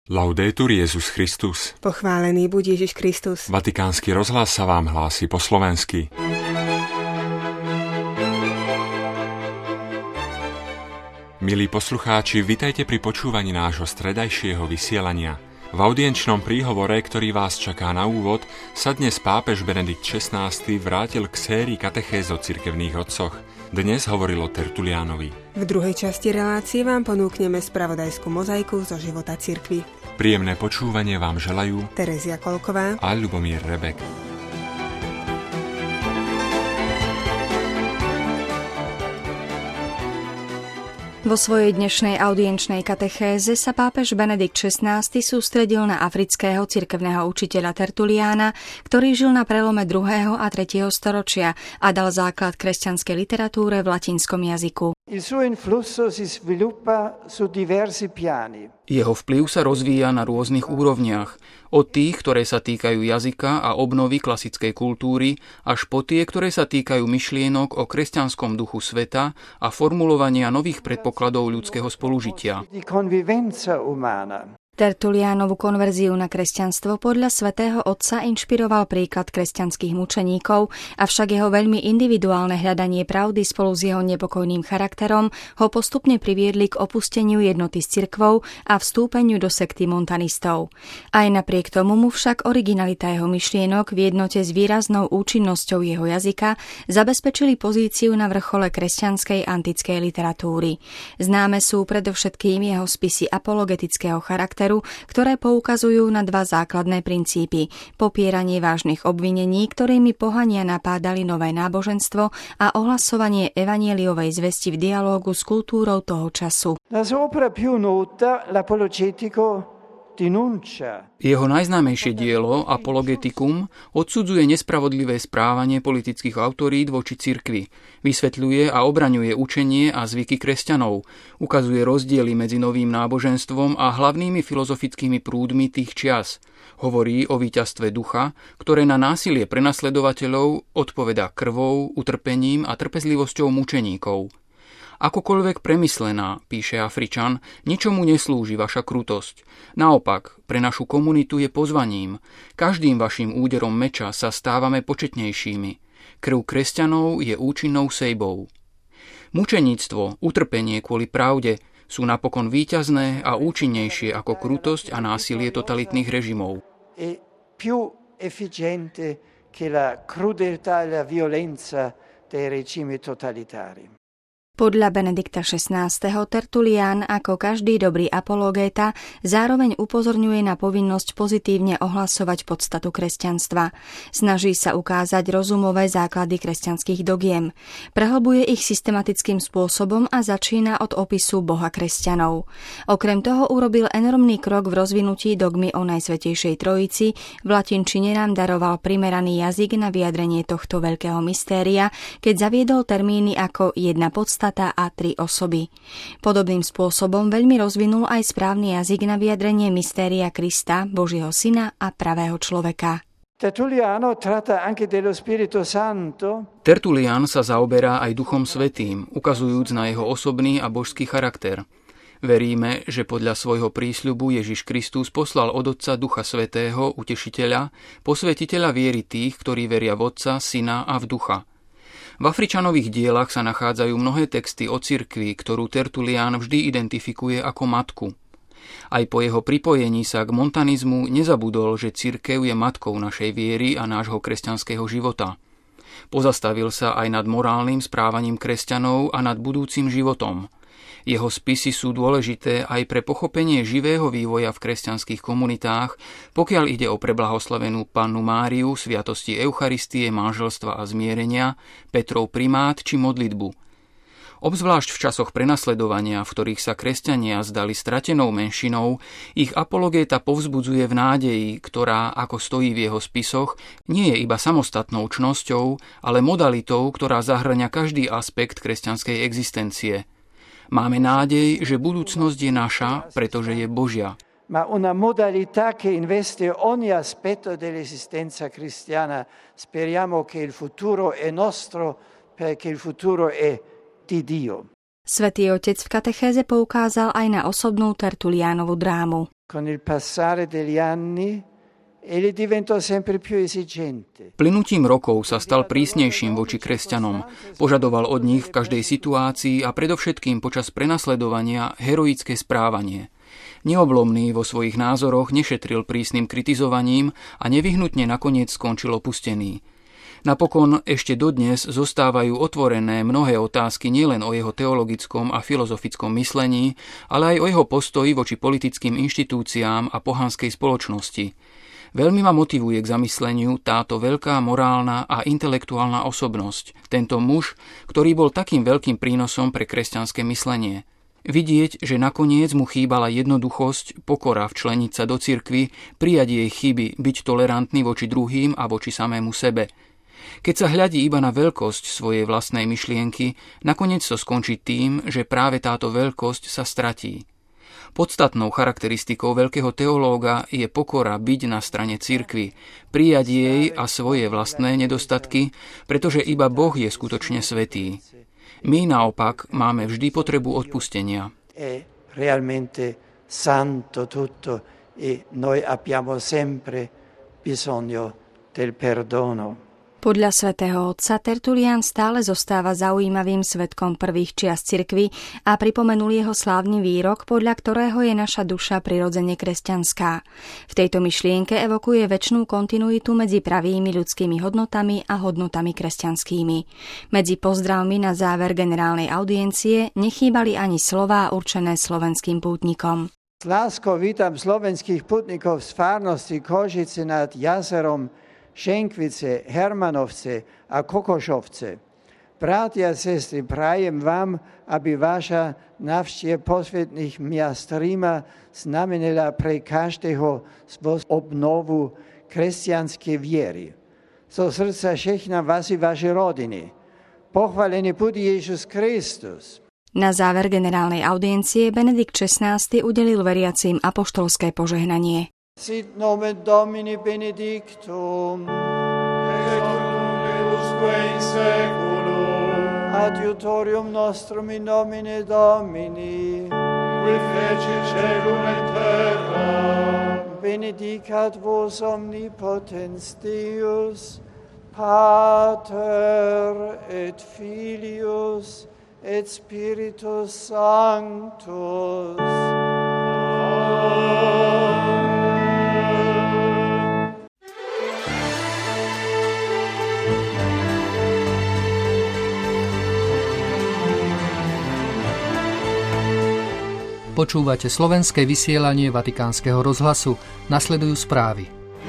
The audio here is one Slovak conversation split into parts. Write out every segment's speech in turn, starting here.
Laudetur Jesus Christus. Pochválený buď Ježiš Kristus. Vatikánsky rozhlas sa vám hlási po slovensky. Milí poslucháči, vitajte pri počúvaní nášho stredajšieho vysielania. V audienčnom príhovore, ktorý vás čaká na úvod, sa dnes pápež Benedikt XVI vrátil k sérii katechéz o cirkevných otcoch. Dnes hovoril o Tertuliánovi. V druhej časti relácie vám ponúkneme spravodajskú mozaiku zo života cirkvi. Príjemné počúvanie vám želajú Terezia Kolková a Ľubomír Rebek. Vo svojej dnešnej audienčnej katechéze sa pápež Benedikt XVI sústredil na afrického cirkevného učiteľa Tertuliána, ktorý žil na prelome 2. a 3. storočia a dal základ kresťanskej literatúre v latinskom jazyku. Jeho vplyv sa rozvíja na rôznych úrovniach, od tých, ktoré sa týkajú jazyka a obnovy klasickej kultúry, až po tie, ktoré sa týkajú myšlienok o kresťanskom duchu sveta a formulovania nových predpokladov ľudského spolužitia. Tertuliánovu konverziu na kresťanstvo podľa svätého Otca inšpiroval príklad kresťanských mučeníkov, avšak jeho veľmi individuálne hľadanie pravdy spolu s jeho nepokojným charakterom ho postupne priviedli k opusteniu jednoty s cirkvou a vstúpeniu do sekty montanistov. Aj napriek tomu mu však originalita jeho myšlienok v jednote s výraznou účinnosťou jeho jazyka zabezpečili pozíciu na vrchole kresťanskej antickej literatúry. Známe sú predovšetkým jeho spisy apologetického charakteru, ktoré poukazujú na dva základné princípy: popieranie vážnych obvinení, ktorými pohania napádali nové náboženstvo, a ohlasovanie evanjeliovej zvesti v dialógu s kultúrou toho času. Jeho najznámejšie dielo, Apologetikum, odsudzuje nespravodlivé správanie politických autorít voči cirkvi, vysvetľuje a obraňuje učenie a zvyky kresťanov, ukazuje rozdiely medzi novým náboženstvom a hlavnými filozofickými prúdmi tých čias, hovorí o víťazstve ducha, ktoré na násilie prenasledovateľov odpovedá krvou, utrpením a trpezlivosťou mučeníkov. Akokoľvek premyslená, píše Afričan, ničomu neslúži vaša krutosť. Naopak, pre našu komunitu je pozvaním. Každým vašim úderom meča sa stávame početnejšími. Krv kresťanov je účinnou sejbou. Mučeníctvo, utrpenie kvôli pravde sú napokon víťazné a účinnejšie ako krutosť a násilie totalitných režimov. Più efficiente che la crudeltà e la violenza dei regimi totalitari. Podľa Benedikta XVI. Tertulián, ako každý dobrý apologéta, zároveň upozorňuje na povinnosť pozitívne ohlasovať podstatu kresťanstva. Snaží sa ukázať rozumové základy kresťanských dogiem. Prehlbuje ich systematickým spôsobom a začína od opisu Boha kresťanov. Okrem toho urobil enormný krok v rozvinutí dogmy o Najsvätejšej Trojici, v latinčine nám daroval primeraný jazyk na vyjadrenie tohto veľkého mystéria, keď zaviedol termíny ako jedna podstata a tri osoby. Podobným spôsobom veľmi rozvinul aj správny jazyk na vyjadrenie mystéria Krista, Božieho syna a pravého človeka. Tertulián sa zaoberá aj Duchom Svätým, ukazujúc na jeho osobný a božský charakter. Veríme, že podľa svojho prísľubu Ježiš Kristus poslal od Otca Ducha Svätého, utešiteľa, posvetiteľa viery tých, ktorí veria v Otca, Syna a v Ducha. V Afričanových dielach sa nachádzajú mnohé texty o cirkvi, ktorú Tertulián vždy identifikuje ako matku. Aj po jeho pripojení sa k montanizmu nezabudol, že cirkev je matkou našej viery a nášho kresťanského života. Pozastavil sa aj nad morálnym správaním kresťanov a nad budúcim životom. Jeho spisy sú dôležité aj pre pochopenie živého vývoja v kresťanských komunitách, pokiaľ ide o preblahoslavenú Pannu Máriu, sviatosti Eucharistie, manželstva a zmierenia, Petrov primát či modlitbu. Obzvlášť v časoch prenasledovania, v ktorých sa kresťania zdali stratenou menšinou, ich apologéta povzbudzuje v nádeji, ktorá, ako stojí v jeho spisoch, nie je iba samostatnou čnosťou, ale modalitou, ktorá zahŕňa každý aspekt kresťanskej existencie. Máme nádej, že budúcnosť je naša, pretože je Božia. Ma una modalità che investe ogni aspetto dell'esistenza cristiana. Speriamo che il futuro è nostro, perché il futuro è di Dio. Svätý Otec v katechéze poukázal aj na osobnú Tertuliánovu drámu. con il passare degli anni e diventò sempre più esigente. Plynutím rokov sa stal prísnejším voči kresťanom. Požadoval od nich v každej situácii a predovšetkým počas prenasledovania heroické správanie. Neoblomný vo svojich názoroch nešetril prísnym kritizovaním a nevyhnutne nakoniec skončil opustený. Napokon ešte dodnes zostávajú otvorené mnohé otázky nielen o jeho teologickom a filozofickom myslení, ale aj o jeho postoji voči politickým inštitúciám a pohanskej spoločnosti. Veľmi ma motivuje k zamysleniu táto veľká morálna a intelektuálna osobnosť, tento muž, ktorý bol takým veľkým prínosom pre kresťanské myslenie. Vidieť, že nakoniec mu chýbala jednoduchosť, pokora včleniť sa do cirkvi, prijať jej chyby, byť tolerantný voči druhým a voči samému sebe. Keď sa hľadí iba na veľkosť svojej vlastnej myšlienky, nakoniec to skončí tým, že práve táto veľkosť sa stratí. Podstatnou charakteristikou veľkého teológa je pokora byť na strane cirkvi, prijať jej a svoje vlastné nedostatky, pretože iba Boh je skutočne svätý. My naopak máme vždy potrebu odpustenia. È realmente santo tutto e noi abbiamo sempre bisogno del perdono. Podľa svätého otca Tertulian stále zostáva zaujímavým svedkom prvých čias cirkvi a pripomenul jeho slávny výrok, podľa ktorého je naša duša prirodzene kresťanská. V tejto myšlienke evokuje večnú kontinuitu medzi pravými ľudskými hodnotami a hodnotami kresťanskými. Medzi pozdravmi na záver generálnej audiencie nechýbali ani slová určené slovenským pútnikom. S láskou vítam slovenských pútnikov z farnosti Košice nad jazerom, Šenkvice, Hermanovce a Kokošovce. Bratia a sestry, prajem vám, aby vaša návšteva posvetných miast Ríma znamenala pre každého z vás obnovu kresťanskej viery. Zo srdca všechna vás i vaše rodiny. Pochválený buď Ježiš Kristus. Na záver generálnej audiencie Benedikt XVI udelil veriacim apoštolské požehnanie. Sit nomen Domini benedictum, et nunc et usque in seculum, adiutorium nostrum in nomine Domini, qui feci caelum et terra. benedicat vos omnipotens Deus, Pater et Filius et Spiritus Sanctus. Počúvate slovenské vysielanie Vatikánskeho rozhlasu. Nasledujú správy.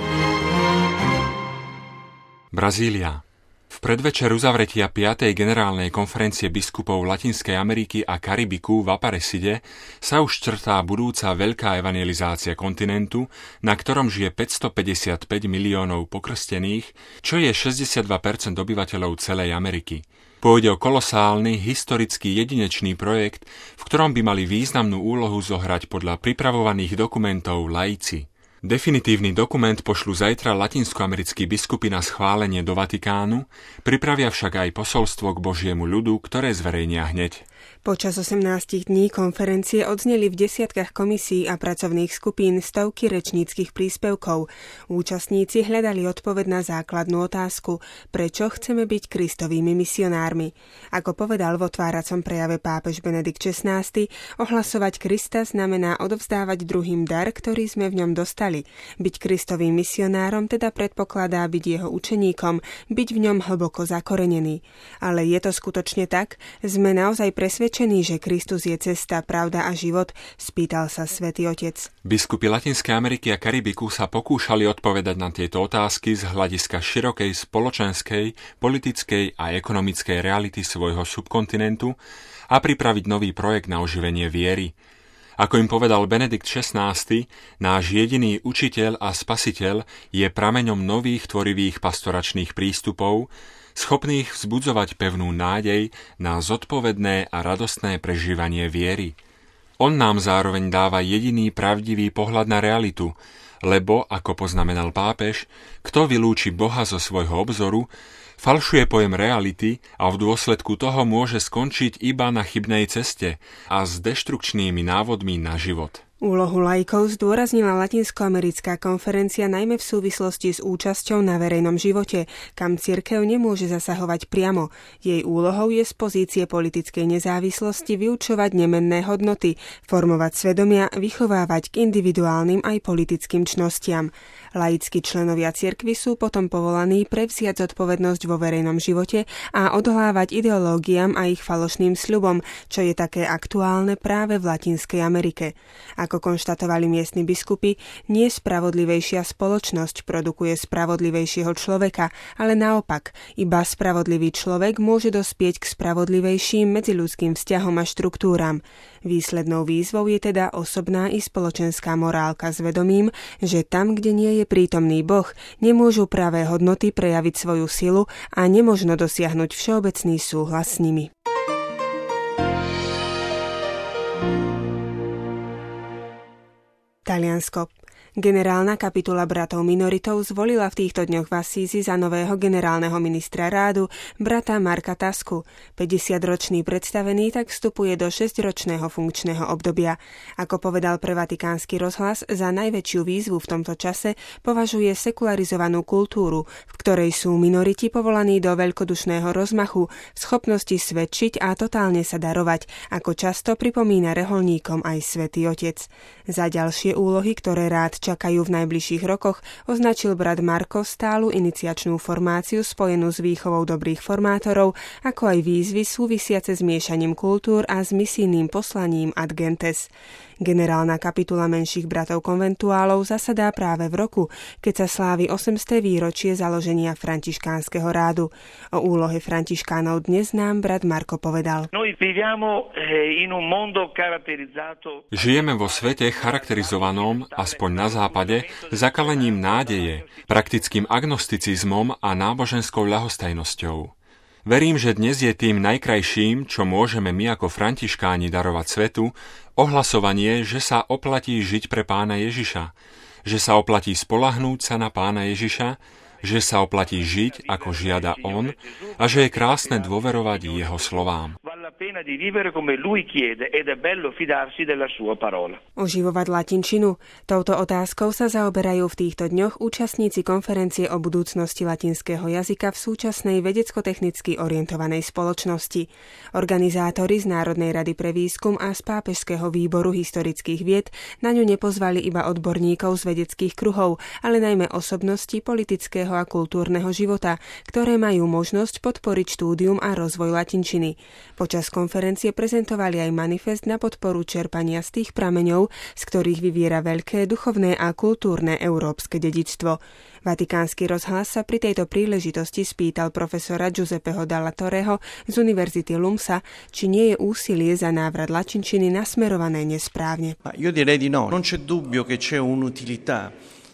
Brazília. V predvečer uzavretia 5. generálnej konferencie biskupov Latinskej Ameriky a Karibiku v Aparecide sa už črtá budúca veľká evangelizácia kontinentu, na ktorom žije 555 miliónov pokrstených, čo je 62% obyvateľov celej Ameriky. Pôjde o kolosálny, historický jedinečný projekt, v ktorom by mali významnú úlohu zohrať podľa pripravovaných dokumentov laici. Definitívny dokument pošlu zajtra latinskoamerickí biskupy na schválenie do Vatikánu, pripravia však aj posolstvo k Božiemu ľudu, ktoré zverejnia hneď. Počas 18 dní konferencie odzneli v desiatkách komisí a pracovných skupín stovky rečníckych príspevkov. Účastníci hľadali odpoveď na základnú otázku, prečo chceme byť Kristovými misionármi. Ako povedal v otváracom prejave pápež Benedikt XVI, ohlasovať Krista znamená odovzdávať druhým dar, ktorý sme v ňom dostali. Byť Kristovým misionárom teda predpokladá byť jeho učeníkom, byť v ňom hlboko zakorenený. Ale je to skutočne tak? Sme naozaj presvedčení, že Kristus je cesta, pravda a život? Spýtal sa Svätý Otec. Biskupy Latinskej Ameriky a Karibiku sa pokúšali odpovedať na tieto otázky z hľadiska širokej spoločenskej, politickej a ekonomickej reality svojho subkontinentu a pripraviť nový projekt na oživenie viery. Ako im povedal Benedikt XVI, náš jediný učiteľ a spasiteľ je prameňom nových tvorivých pastoračných prístupov, schopných vzbudzovať pevnú nádej na zodpovedné a radostné prežívanie viery. On nám zároveň dáva jediný pravdivý pohľad na realitu, lebo, ako poznamenal pápež, kto vylúči Boha zo svojho obzoru, falšuje pojem reality a v dôsledku toho môže skončiť iba na chybnej ceste a s deštrukčnými návodmi na život. Úlohu laikov zdôraznila Latinskoamerická konferencia najmä v súvislosti s účasťou na verejnom živote, kam cirkev nemôže zasahovať priamo. Jej úlohou je z pozície politickej nezávislosti vyučovať nemenné hodnoty, formovať svedomia, vychovávať k individuálnym aj politickým čnostiam. Laickí členovia cirkvi sú potom povolaní prevziať zodpovednosť vo verejnom živote a odolávať ideológiám a ich falošným sľubom, čo je také aktuálne práve v Latinskej Amerike. Ako konštatovali miestni biskupy, nie spravodlivejšia spoločnosť produkuje spravodlivejšieho človeka, ale naopak, iba spravodlivý človek môže dospieť k spravodlivejším medziľudským vzťahom a štruktúram. Výslednou výzvou je teda osobná i spoločenská morálka s vedomím, že tam, kde nie je prítomný Boh, nemôžu pravé hodnoty prejaviť svoju silu a nemožno dosiahnuť všeobecný súhlas s nimi. Taliansko. Generálna kapitula bratov minoritov zvolila v týchto dňoch v Assisi za nového generálneho ministra rádu brata Marka Tasku. 50-ročný predstavený tak vstupuje do 6-ročného funkčného obdobia. Ako povedal pre Vatikánsky rozhlas, za najväčšiu výzvu v tomto čase považuje sekularizovanú kultúru, v ktorej sú minoriti povolaní do veľkodušného rozmachu, v schopnosti svedčiť a totálne sa darovať, ako často pripomína reholníkom aj Svätý Otec. Za ďalšie úlohy, ktoré rád čakajú v najbližších rokoch, označil brat Marko stálu iniciačnú formáciu spojenú s výchovou dobrých formátorov, ako aj výzvy súvisiace s miešaním kultúr a s misijným poslaním Ad Gentes. Generálna kapitula menších bratov konventuálov zasadá práve v roku, keď sa slávi 800. výročie založenia františkánskeho rádu. O úlohe františkánov dnes nám brat Marko povedal. Žijeme vo svete charakterizovanom, aspoň na západe, zakalením nádeje, praktickým agnosticizmom a náboženskou ľahostajnosťou. Verím, že dnes je tým najkrajším, čo môžeme my ako františkáni darovať svetu, ohlasovanie, že sa oplatí žiť pre Pána Ježiša, že sa oplatí spoľahnúť sa na Pána Ježiša, že sa oplatí žiť, ako žiada On, a že je krásne dôverovať Jeho slovám. Oživovať latinčinu? Touto otázkou sa zaoberajú v týchto dňoch účastníci konferencie o budúcnosti latinského jazyka v súčasnej vedecko-technicky orientovanej spoločnosti. Organizátori z Národnej rady pre výskum a z Pápežského výboru historických vied na ňu nepozvali iba odborníkov z vedeckých kruhov, ale najmä osobnosti politického a kultúrneho života, ktoré majú možnosť podporiť štúdium a rozvoj latinčiny. Počas konferencie prezentovali aj manifest na podporu čerpania z tých prameňov, z ktorých vyviera veľké duchovné a kultúrne európske dedičstvo. Vatikánsky rozhlas sa pri tejto príležitosti spýtal profesora Giuseppeho Dalla Torreho z Univerzity Lumsa, či nie je úsilie za návrat latinčiny nasmerované nesprávne. Io direi di no, non c'è dubbio che c'è un'utilità.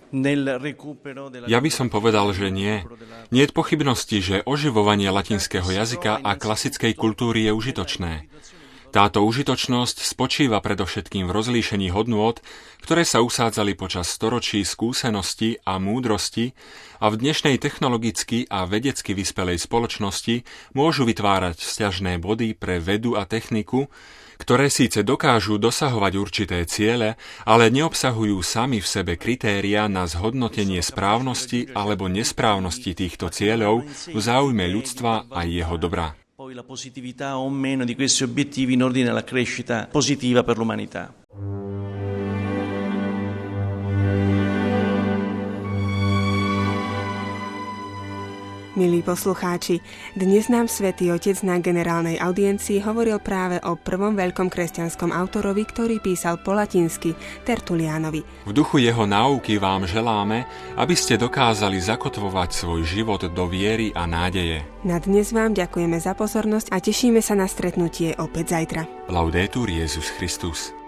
Ja by som povedal, že nie. Nie je pochybnosti, že oživovanie latinského jazyka a klasickej kultúry je užitočné. Táto užitočnosť spočíva predovšetkým v rozlíšení hodnôt, ktoré sa usádzali počas storočí skúsenosti a múdrosti a v dnešnej technologicky a vedecky vyspelej spoločnosti môžu vytvárať vzťažné body pre vedu a techniku, ktoré síce dokážu dosahovať určité ciele, ale neobsahujú sami v sebe kritériá na zhodnotenie správnosti alebo nesprávnosti týchto cieľov v záujme ľudstva a jeho dobra. Poi la positività o meno di questi obiettivi in ordine alla crescita positiva per l'umanità. Milí poslucháči, dnes nám Svätý Otec na generálnej audiencii hovoril práve o prvom veľkom kresťanskom autorovi, ktorý písal po latinsky, Tertulianovi. V duchu jeho náuky vám želáme, aby ste dokázali zakotvovať svoj život do viery a nádeje. Na dnes vám ďakujeme za pozornosť a tešíme sa na stretnutie opäť zajtra. Laudetur Jesus Christus.